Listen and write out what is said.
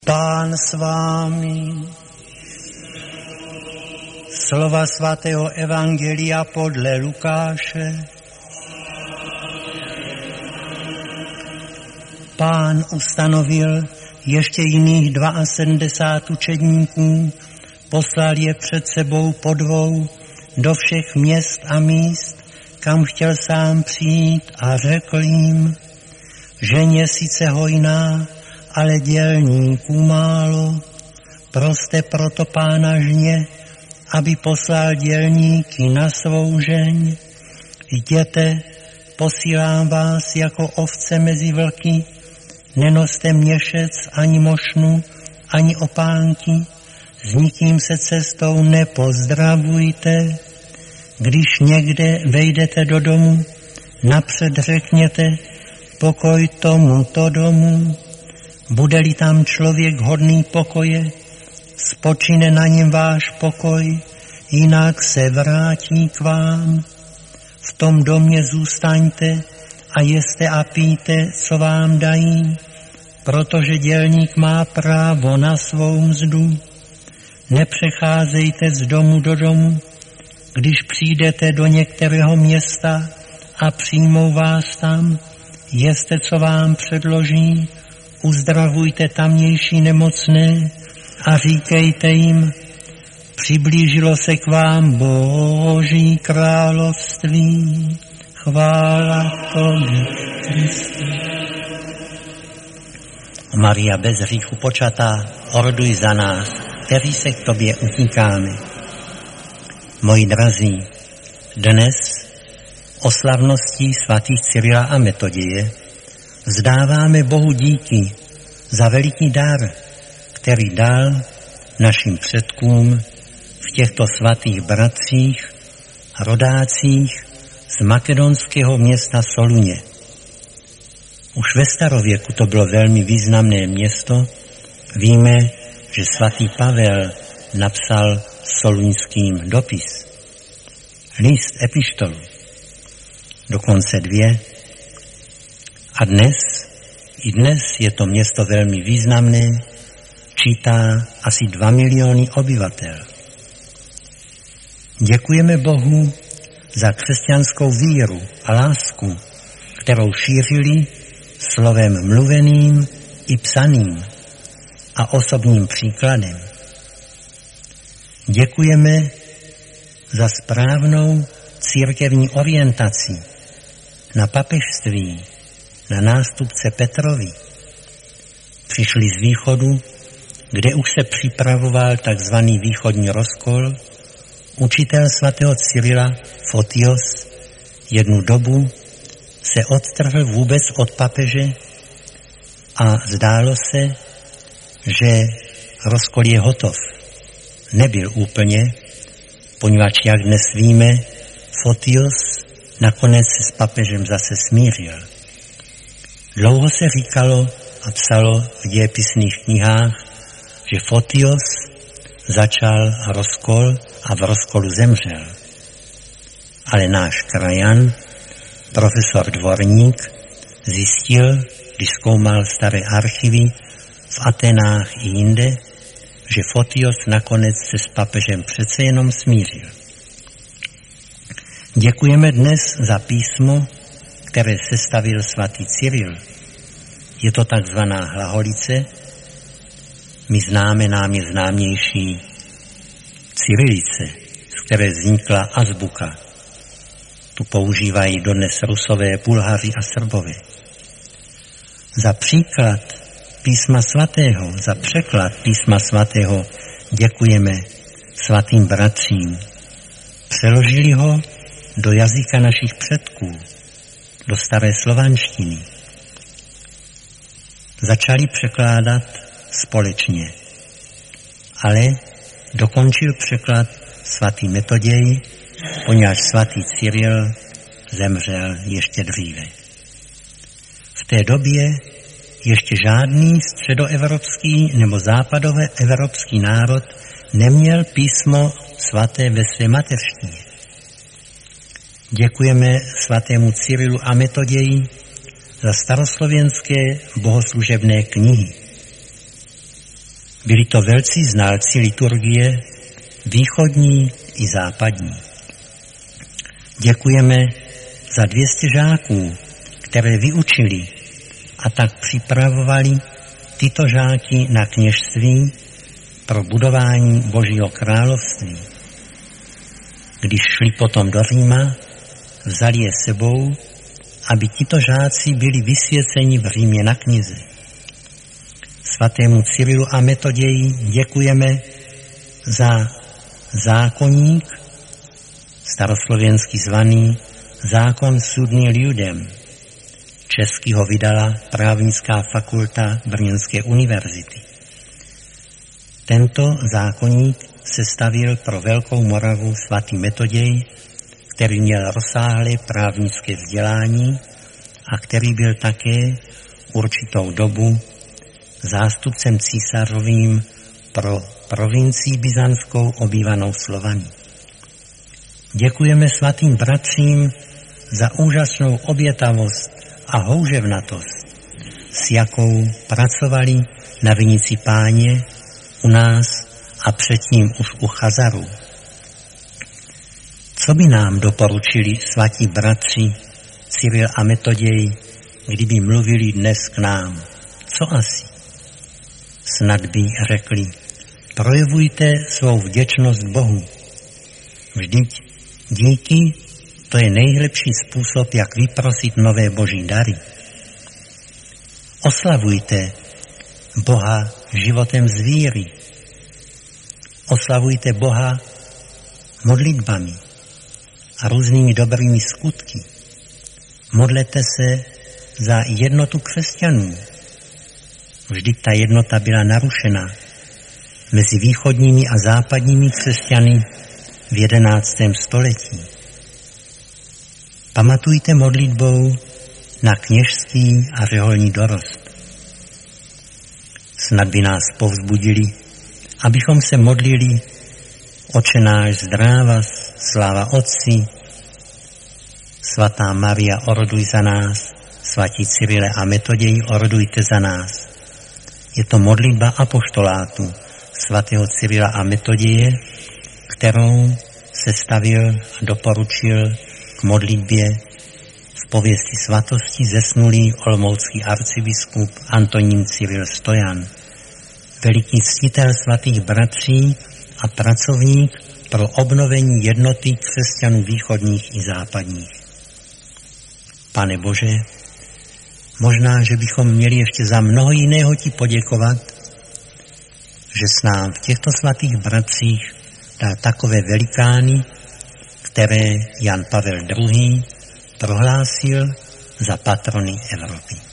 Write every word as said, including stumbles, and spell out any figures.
Pán s vámi. Slova svatého evangelia podle Lukáše. Pán ustanovil ještě jiných sedmdesát dva učedníků, poslal je před sebou po dvou do všech měst a míst, kam chtěl sám přijít, a řekl jim: žeň je sice hojná, ale dělníků málo. Proste proto Pána žně, aby poslal dělníky na svou žeň. Jděte, posílám vás jako ovce mezi vlky, nenoste měšec ani mošnu, ani opánky, s nikým se cestou nepozdravujte. Když někde vejdete do domu, napřed řekněte: pokoj tomuto domu. Bude-li tam člověk hodný pokoje, spočine na něm váš pokoj, jinak se vrátí k vám. V tom domě zůstaňte a jeste a pijte, co vám dají, protože dělník má právo na svou mzdu. Nepřecházejte z domu do domu. Když přijdete do některého města a přijmou vás tam, jeste, co vám předloží, uzdravujte tamnější nemocné a říkejte jim: přiblížilo se k vám Boží království. Chvála Tobě, Kriste. Maria bez hříchu počatá, oroduj za nás, kteří se k Tobě utíkáme. Moji drazí, dnes o slavnosti svatých Cyrila a Metoděje vzdáváme Bohu díky za veliký dar, který dal našim předkům v těchto svatých bratřích, rodácích z makedonského města Soluně. Už ve starověku to bylo velmi významné město. Víme, že svatý Pavel napsal soluňským dopis, list, epištolu, dokonce dvě. A dnes, i dnes je to město velmi významné, čítá asi dva miliony obyvatel. Děkujeme Bohu za křesťanskou víru a lásku, kterou šířili slovem mluveným i psaným a osobním příkladem. Děkujeme za správnou církevní orientaci na papežství, na nástupce Petrovi. Přišli z východu, kde už se připravoval takzvaný východní rozkol. Učitel svatého Cyrila, Fotios, jednu dobu se odtrhl vůbec od papeže a zdálo se, že rozkol je hotov. Nebyl úplně, poněvadž, jak dnes víme, Fotios nakonec se s papežem zase smířil. Dlouho se říkalo a psalo v dějepisných knihách, že Fotios začal rozkol a v rozkolu zemřel. Ale náš krajan, profesor Dvorník, zjistil, když zkoumal staré archivy v Atenách i jinde, že Fotios nakonec se s papežem přece jenom smířil. Děkujeme dnes za písmo, které sestavil svatý Cyril. Je to takzvaná hlaholice. My známe, nám je známější cyrilice, z které vznikla azbuka. Tu používají dodnes Rusové, Bulhaři a Srbové. Za příklad písma svatého, za překlad písma svatého děkujeme svatým bratřím. Přeložili ho do jazyka našich předků, do staré slovanštiny. Začali překládat společně, ale dokončil překlad svatý Metoděj, poněvadž svatý Cyril zemřel ještě dříve. V té době ještě žádný středoevropský nebo západoevropský národ neměl písmo svaté ve své mateřštině. Děkujeme svatému Cyrilu a Metoději za staroslovenské bohoslužebné knihy. Byli to velcí znalci liturgie, východní i západní. Děkujeme za dvě stě žáků, které vyučili a tak připravovali tyto žáky na kněžství pro budování Božího království. Když šli potom do Říma, vzali je sebou, aby tito žáci byli vysvěceni v Římě na knize. Svatému Cyrilu a Metoději děkujeme za zákoník, staroslovenský zvaný Zákon súdny ľudem. Česky ho vydala Právnická fakulta Brněnské univerzity. Tento zákoník se stavil pro Velkou Moravu svatý Metoděj, který měl rozsáhlé právnické vzdělání a který byl také určitou dobu zástupcem císařovým pro provincii byzantskou obývanou Slovany. Děkujeme svatým bratřím za úžasnou obětavost a houževnatost, s jakou pracovali na vinici Páně u nás a předtím už u Chazaru. Co by nám doporučili svatí bratři Cyril a Metoděj, kdyby mluvili dnes k nám? Co asi? Snad by řekli, projevujte svou vděčnost Bohu. Vždyť díky, to je nejlepší způsob, jak vyprosit nové boží dary. Oslavujte Boha životem z víry. Oslavujte Boha modlitbami a různými dobrými skutky. Modlete se za jednotu křesťanů. Vždyť ta jednota byla narušena mezi východními a západními křesťany v jedenáctém století. Pamatujte modlitbou na kněžský a řeholní dorost. Snad by nás povzbudili, abychom se modlili Otče náš, zdráva, sláva Otci, svatá Maria, oroduj za nás, svatí Cyrile a Metoději, orodujte za nás. Je to modlitba apoštolátu svatého Cyrila a Metoděje, kterou se stavil a doporučil k modlitbě v pověsti svatosti zesnulý olomoucký arcibiskup Antonín Cyril Stojan, veliký ctitel svatých bratří a pracovník pro obnovení jednoty křesťanů východních i západních. Pane Bože, možná, že bychom měli ještě za mnoho jiného ti poděkovat, že s nám v těchto svatých bratřích dal takové velikány, které Jan Pavel druhý. prohlásil za patrony Evropy.